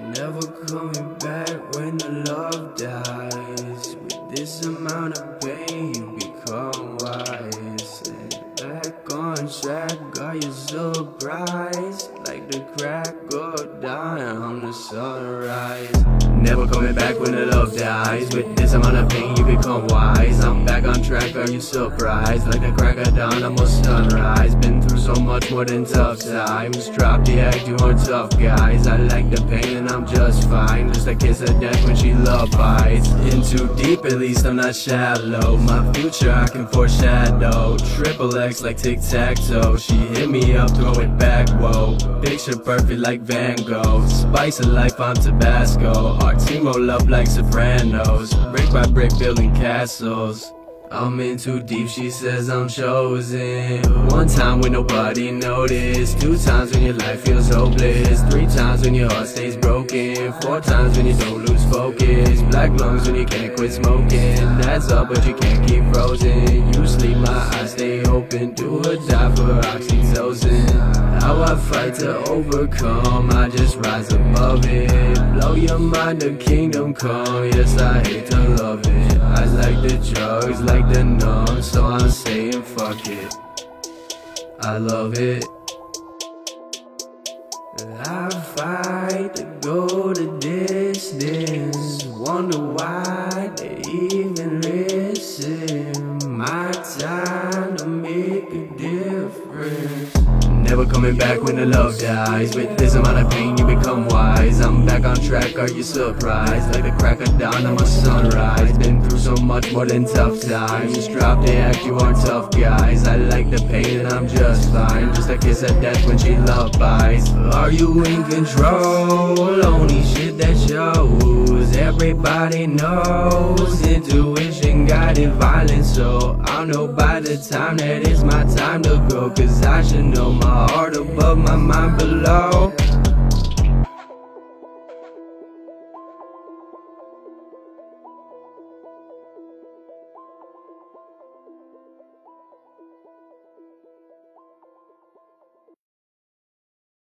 Never coming back when the love dies. With this amount of pain, you become wise. And back on track, are you surprised? Like the crack go down on the sunrise. Never coming back when the love dies. With this amount of pain, you become wise. I'm back on track, are you surprised? Like the crack of dawn, I'm a sunrise. Been through so much more than tough times. Drop the act, you are tough guys. I like the pain and I'm just fine. Just a kiss of death when she love bites. In too deep, at least I'm not shallow. My future I can foreshadow. Triple X like tic-tac-toe. She hit me up, throw it back, whoa. Picture perfect like Van Gogh. Spice of life, I'm Tabasco. Our team roll up like Sopranos. Brick by brick building castles. I'm in too deep, she says I'm chosen. One time when nobody noticed. 2 times when your life feels hopeless. 3 times when your heart stays broken. 4 times when you don't lose focus. Black lungs when you can't quit smoking. That's up but you can't keep frozen. You sleep, my eyes stay open. Do or die for oxytocin. How I fight to overcome, I just rise above it. Blow your mind, the kingdom come. Yes, I hate to love it. I like the drugs, like the numb, so I'm saying fuck it. I love it. I fight to go the distance. Wonder why they even listen. My time to make a difference. Never coming back when the love dies. With this amount of pain, you become wise. I'm back on track, are you surprised? Like the crack of dawn, I'm a sunrise. Been through so much more than tough times. Drop the act, you are tough guys. I like the pain and I'm just fine. Just a kiss of death when she love bites. Are you in control? Only shit that shows. Everybody knows intuition guided violence. So I'll know by the time that it's my time to go. Cause I should know my heart above, my mind below.